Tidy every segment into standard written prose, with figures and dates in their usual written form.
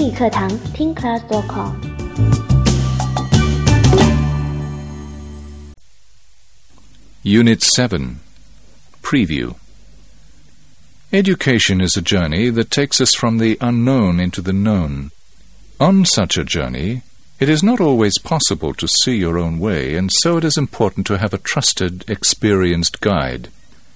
英语课堂听 class.com。 Unit 7 Preview. Education is a journey that takes us from the unknown into the known. On such a journey, it is not always possible to see your own way, and so it is important to have a trusted, experienced guide.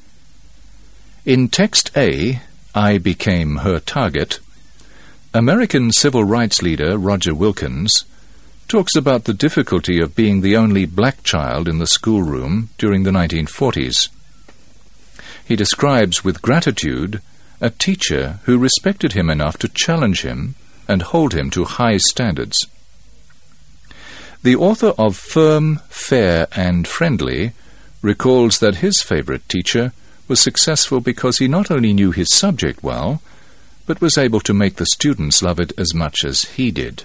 In Text A, I Became Her Target, American civil rights leader Roger Wilkins talks about the difficulty of being the only black child in the schoolroom during the 1940s. He describes with gratitude a teacher who respected him enough to challenge him and hold him to high standards. The author of Firm, Fair and Friendly recalls that his favorite teacher was successful because he not only knew his subject well, but was able to make the students love it as much as he did.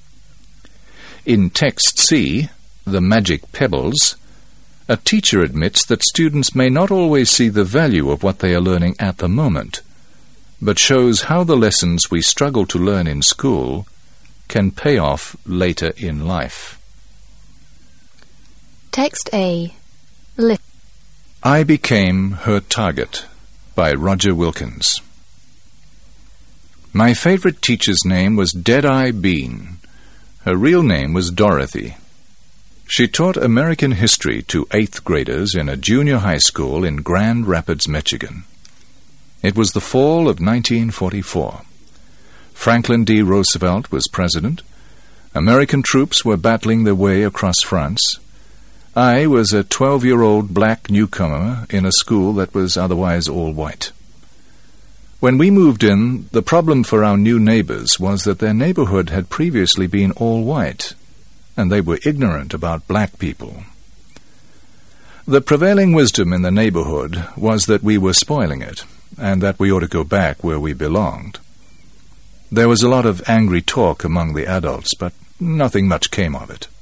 In Text C, The Magic Pebbles, a teacher admits that students may not always see the value of what they are learning at the moment, but shows how the lessons we struggle to learn in school can pay off later in life. Text A. I Became Her Target by Roger Wilkins. My favorite teacher's name was Deadeye Bean. Her real name was Dorothy. She taught American history to 8th graders in a junior high school in Grand Rapids, Michigan. It was the fall of 1944. Franklin D. Roosevelt was president. American troops were battling their way across France. I was a 12-year-old black newcomer in a school that was otherwise all white. When we moved in, the problem for our new neighbors was that their neighborhood had previously been all white, and they were ignorant about black people. The prevailing wisdom in the neighborhood was that we were spoiling it, and that we ought to go back where we belonged. There was a lot of angry talk among the adults, but nothing much came of it.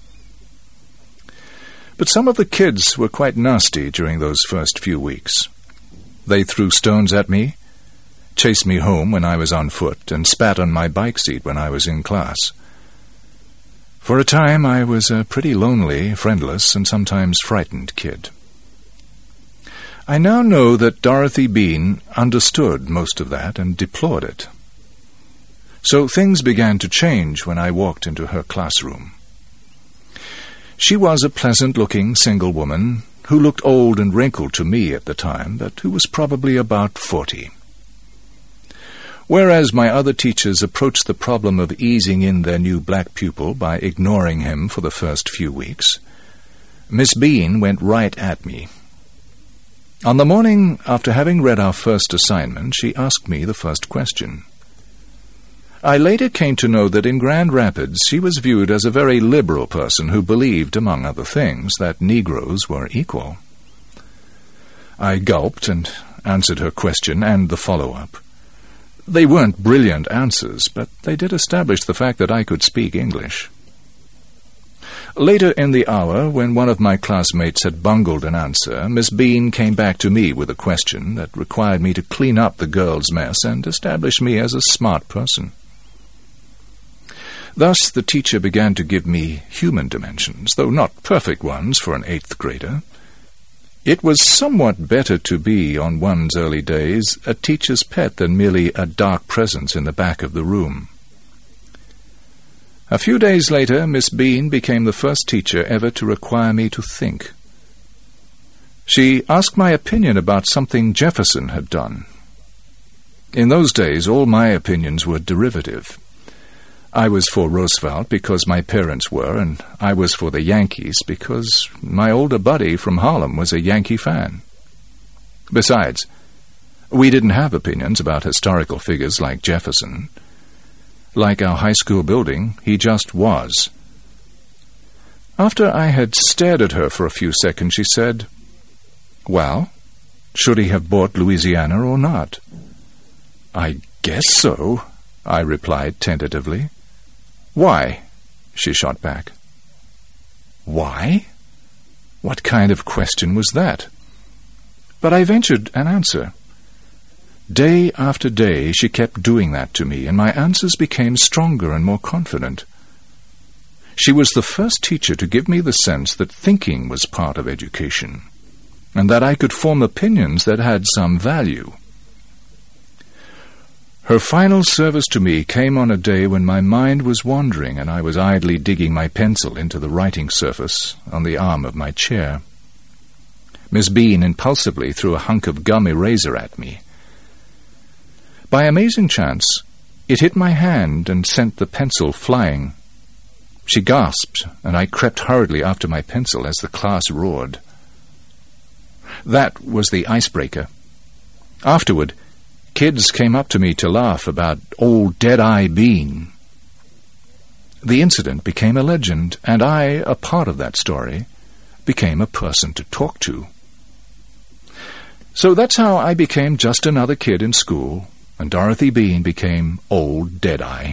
But some of the kids were quite nasty during those first few weeks. They threw stones at me, chased me home when I was on foot, and spat on my bike seat when I was in class. For a time, I was a pretty lonely, friendless, and sometimes frightened kid. I now know that Dorothy Bean understood most of that and deplored it. So things began to change when I walked into her classroom. She was a pleasant-looking single woman who looked old and wrinkled to me at the time, but who was probably about 40. Whereas my other teachers approached the problem of easing in their new black pupil by ignoring him for the first few weeks, Miss Bean went right at me. On the morning after having read our first assignment, she asked me the first question. I later came to know that in Grand Rapids she was viewed as a very liberal person who believed, among other things, that Negroes were equal. I gulped and answered her question and the follow-up. They weren't brilliant answers, but they did establish the fact that I could speak English. Later in the hour, when one of my classmates had bungled an answer, Miss Bean came back to me with a question that required me to clean up the girls' mess and establish me as a smart person. Thus the teacher began to give me human dimensions, though not perfect ones for an 8th grader. It was somewhat better to be, on one's early days, a teacher's pet than merely a dark presence in the back of the room. A few days later, Miss Bean became the first teacher ever to require me to think. She asked my opinion about something Jefferson had done. In those days, all my opinions were derivative. I was for Roosevelt because my parents were, and I was for the Yankees because my older buddy from Harlem was a Yankee fan. Besides, we didn't have opinions about historical figures like Jefferson. Like our high school building, he just was. After I had stared at her for a few seconds, she said, "Well, should he have bought Louisiana or not?" "I guess so," I replied tentatively. "Why?" she shot back. Why? What kind of question was that? But I ventured an answer. Day after day she kept doing that to me, and my answers became stronger and more confident. She was the first teacher to give me the sense that thinking was part of education, and that I could form opinions that had some value. Her final service to me came on a day when my mind was wandering and I was idly digging my pencil into the writing surface on the arm of my chair. Miss Bean impulsively threw a hunk of gum eraser at me. By amazing chance, it hit my hand and sent the pencil flying. She gasped, and I crept hurriedly after my pencil as the class roared. That was the icebreaker. Afterward, kids came up to me to laugh about old Dead-Eye Bean. The incident became a legend, and I, a part of that story, became a person to talk to. So that's how I became just another kid in school, and Dorothy Bean became Old Dead-Eye.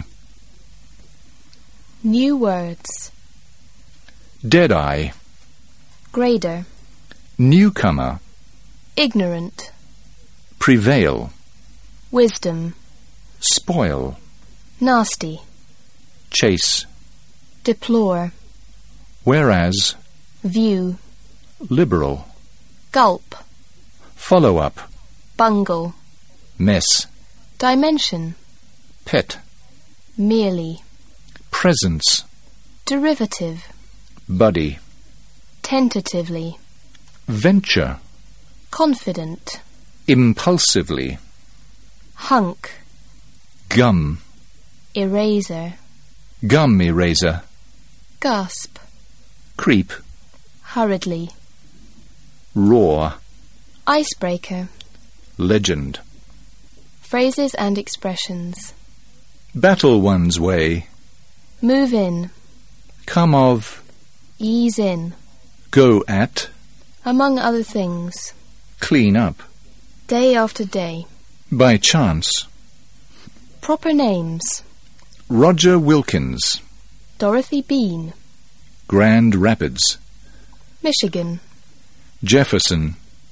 New words. Dead-Eye. Grader. Newcomer. Ignorant. Prevail. Wisdom. Spoil. Nasty. Chase. Deplore. Whereas. View. Liberal. Gulp. Follow-up. Bungle. Mess. Dimension. Pet. Merely. Presence. Derivative. Buddy. Tentatively. Venture. Confident. Impulsively. Hunk. Gum. Eraser. Gum eraser. Gasp. Creep. Hurriedly. Roar. Icebreaker. Legend. Phrases and expressions. Battle one's way. Move in. Come of. Ease in. Go at. Among other things. Clean up. Day after day. By chance. Proper names. Roger Wilkins. Dorothy Bean. Grand Rapids. Michigan. Jefferson.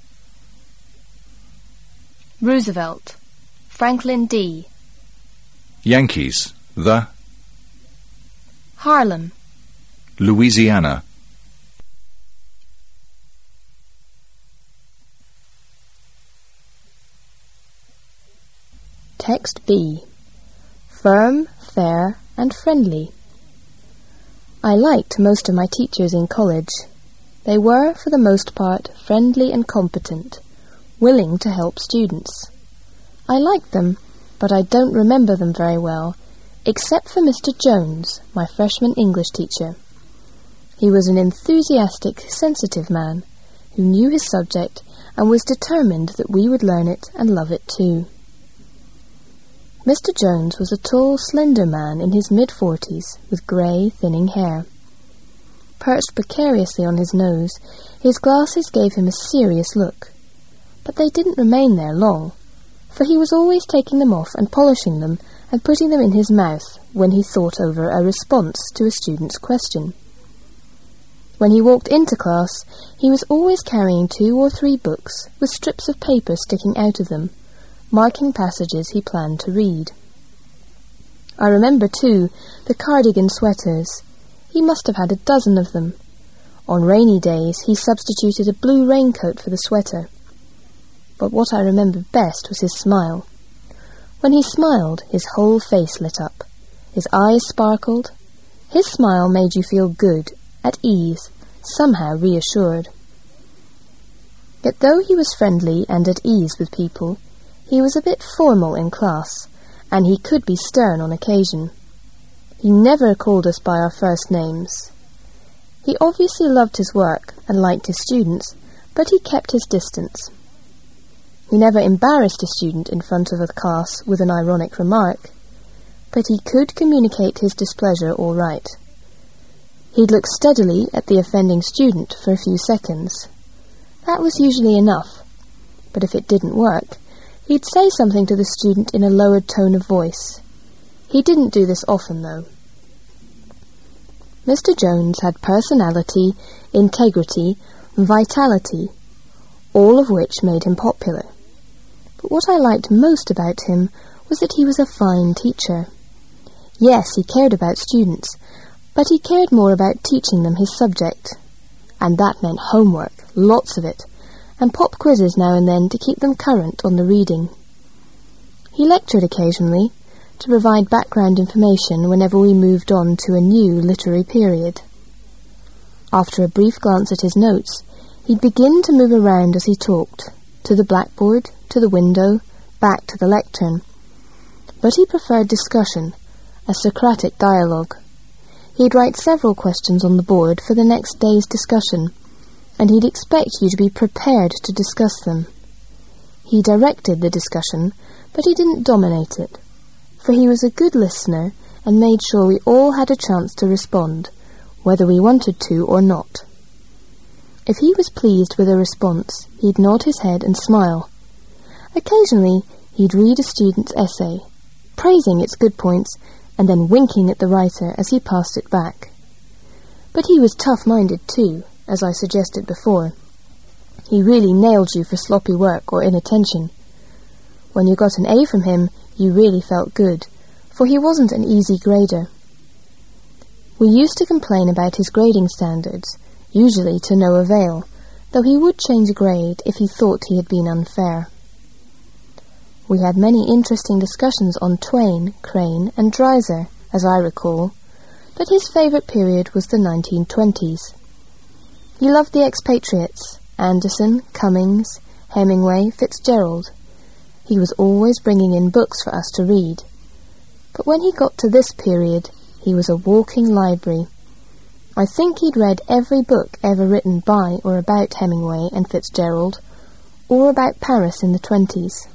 Roosevelt. Franklin D. Yankees. The. Harlem. Louisiana. Text B. Firm, fair, and friendly. I liked most of my teachers in college. They were, for the most part, friendly and competent, willing to help students. I liked them, but I don't remember them very well, except for Mr. Jones, my freshman English teacher. He was an enthusiastic, sensitive man, who knew his subject and was determined that we would learn it and love it too. Mr. Jones was a tall, slender man in his mid-40s, with grey, thinning hair. Perched precariously on his nose, his glasses gave him a serious look. But they didn't remain there long, for he was always taking them off and polishing them and putting them in his mouth when he thought over a response to a student's question. When he walked into class, he was always carrying 2 or 3 books with strips of paper sticking out of them, marking passages he planned to read. I remember, too, the cardigan sweaters. He must have had a dozen of them. On rainy days he substituted a blue raincoat for the sweater. But what I remember best was his smile. When he smiled, his whole face lit up. His eyes sparkled. His smile made you feel good, at ease, somehow reassured. Yet though he was friendly and at ease with people, he was a bit formal in class, and he could be stern on occasion. He never called us by our first names. He obviously loved his work and liked his students, but he kept his distance. He never embarrassed a student in front of a class with an ironic remark, but he could communicate his displeasure all right. He'd look steadily at the offending student for a few seconds. That was usually enough, but if it didn't work, he'd say something to the student in a lowered tone of voice. He didn't do this often, though. Mr. Jones had personality, integrity, vitality, all of which made him popular. But what I liked most about him was that he was a fine teacher. Yes, he cared about students, but he cared more about teaching them his subject. And that meant homework, lots of it, and pop quizzes now and then to keep them current on the reading. He lectured occasionally, to provide background information whenever we moved on to a new literary period. After a brief glance at his notes, he'd begin to move around as he talked, to the blackboard, to the window, back to the lectern. But he preferred discussion, a Socratic dialogue. He'd write several questions on the board for the next day's discussion, and he'd expect you to be prepared to discuss them. He directed the discussion, but he didn't dominate it, for he was a good listener and made sure we all had a chance to respond, whether we wanted to or not. If he was pleased with a response, he'd nod his head and smile. Occasionally, he'd read a student's essay, praising its good points and then winking at the writer as he passed it back. But he was tough-minded too, as I suggested before. He really nailed you for sloppy work or inattention. When you got an A from him, you really felt good, for he wasn't an easy grader. We used to complain about his grading standards, usually to no avail, though he would change a grade if he thought he had been unfair. We had many interesting discussions on Twain, Crane, and Dreiser, as I recall, but his favourite period was the 1920s. He loved the expatriates, Anderson, Cummings, Hemingway, Fitzgerald. He was always bringing in books for us to read. But when he got to this period, he was a walking library. I think he'd read every book ever written by or about Hemingway and Fitzgerald, or about Paris in the 20s.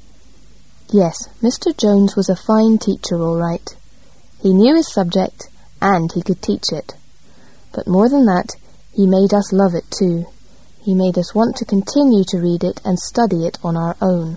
Yes, Mr. Jones was a fine teacher, all right. He knew his subject, and he could teach it. But more than that, he made us love it too. He made us want to continue to read it and study it on our own.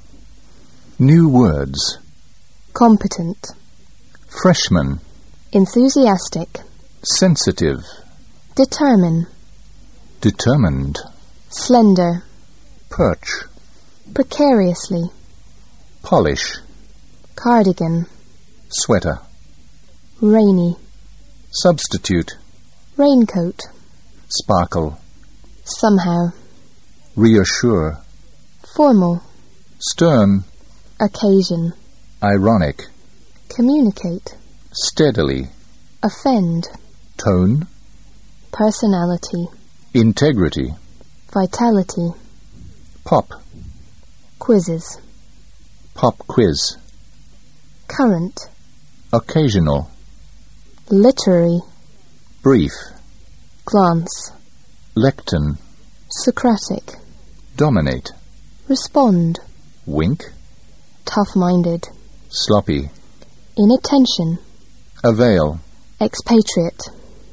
New words. Competent. Freshman. Enthusiastic. Sensitive. Determine. Determined. Slender. Perch. Precariously. Polish. Cardigan. Sweater. Rainy. Substitute. Raincoat. Sparkle. Somehow. Reassure. Formal. Stern. Occasion. Ironic. Communicate. Steadily. Offend. Tone. Personality. Integrity. Vitality. Pop. Quizzes. Pop quiz. Current. Occasional. Literary. Brief. Glance. Lectern. Socratic. Dominate. Respond. Wink. Tough-minded. Sloppy. Inattention. Avail. Expatriate.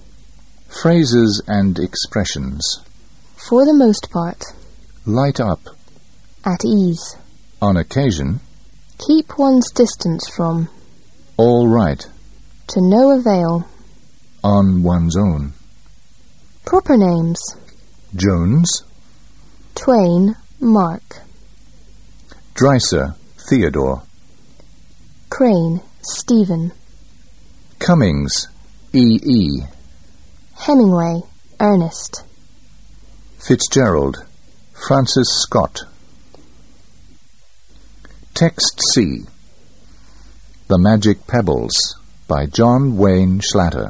Phrases and expressions. For the most part. Light up. At ease. On occasion. Keep one's distance from. All right. To no avail. On one's own. Proper names. Jones. Twain, Mark. Dreiser, Theodore. Crane, Stephen. Cummings, E.E. Hemingway, Ernest. Fitzgerald, Francis Scott. Text C. The Magic Pebbles by John Wayne Schlatter.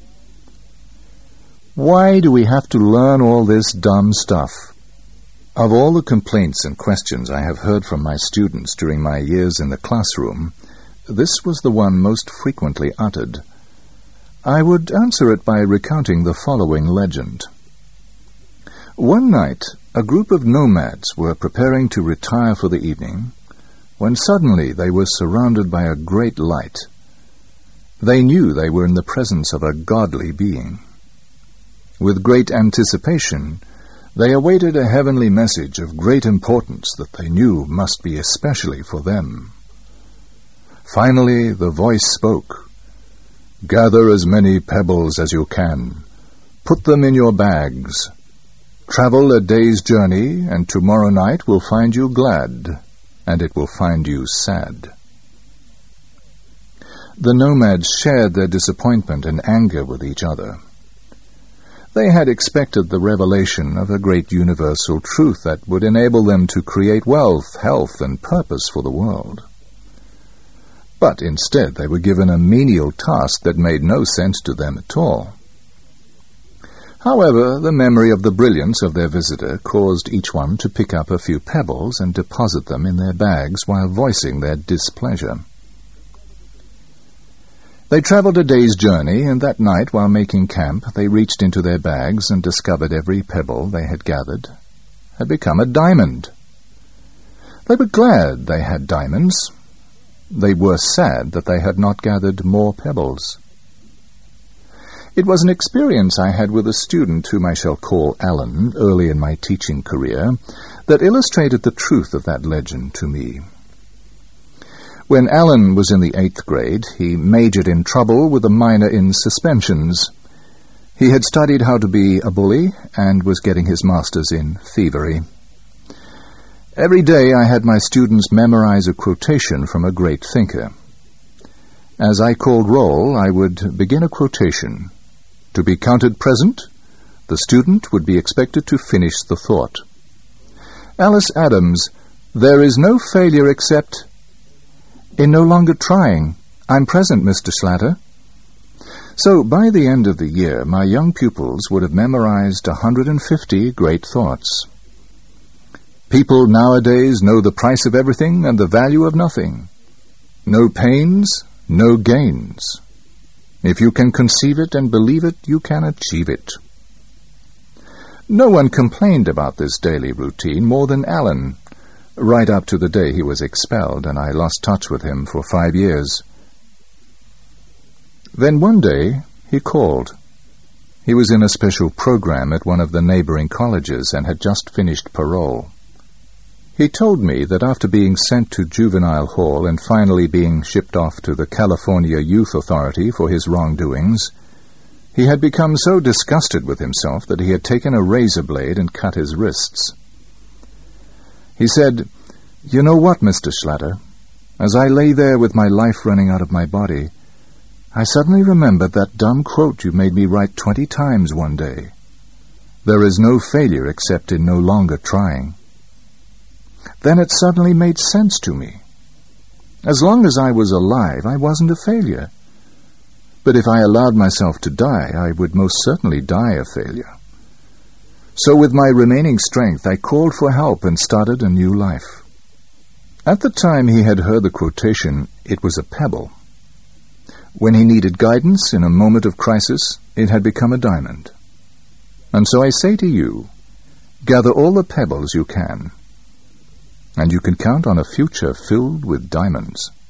Why do we have to learn all this dumb stuff? Of all the complaints and questions I have heard from my students during my years in the classroom, this was the one most frequently uttered. I would answer it by recounting the following legend. One night, a group of nomads were preparing to retire for the evening, when suddenly they were surrounded by a great light. They knew they were in the presence of a godly being. With great anticipation, they awaited a heavenly message of great importance that they knew must be especially for them. Finally, the voice spoke. "Gather as many pebbles as you can. Put them in your bags. Travel a day's journey, and tomorrow night will find you glad. and it will find you sad. The nomads shared their disappointment and anger with each other. They had expected the revelation of a great universal truth that would enable them to create wealth, health, and purpose for the world. But instead they were given a menial task that made no sense to them at all. However, the memory of the brilliance of their visitor caused each one to pick up a few pebbles and deposit them in their bags while voicing their displeasure. They traveled a day's journey, and that night, while making camp, they reached into their bags and discovered every pebble they had gathered had become a diamond. They were glad they had diamonds. They were sad that they had not gathered more pebbles. It was an experience I had with a student whom I shall call Alan early in my teaching career that illustrated the truth of that legend to me. When Alan was in the 8th grade, he majored in trouble with a minor in suspensions. He had studied how to be a bully and was getting his master's in thievery. Every day I had my students memorize a quotation from a great thinker. As I called roll, I would begin a quotation. To be counted present, the student would be expected to finish the thought. Alice Adams, there is no failure except in no longer trying. I'm present, Mr. Schlatter. So, by the end of the year, my young pupils would have memorized 150 great thoughts. People nowadays know the price of everything and the value of nothing. No pains, no gains. If you can conceive it and believe it, you can achieve it. No one complained about this daily routine more than Alan, right up to the day he was expelled, and I lost touch with him for 5 years. Then one day he called. He was in a special program at one of the neighboring colleges and had just finished parole. He told me that after being sent to juvenile hall and finally being shipped off to the California Youth Authority for his wrongdoings, he had become so disgusted with himself that he had taken a razor blade and cut his wrists. He said, "You know what, Mr. Schlatter? As I lay there with my life running out of my body, I suddenly remembered that dumb quote you made me write 20 times one day. There is no failure except in no longer trying." Then it suddenly made sense to me. As long as I was alive, I wasn't a failure. But if I allowed myself to die, I would most certainly die a failure. So with my remaining strength, I called for help and started a new life. At the time he had heard the quotation, it was a pebble. When he needed guidance in a moment of crisis, it had become a diamond. And so I say to you, gather all the pebbles you can, and you can count on a future filled with diamonds.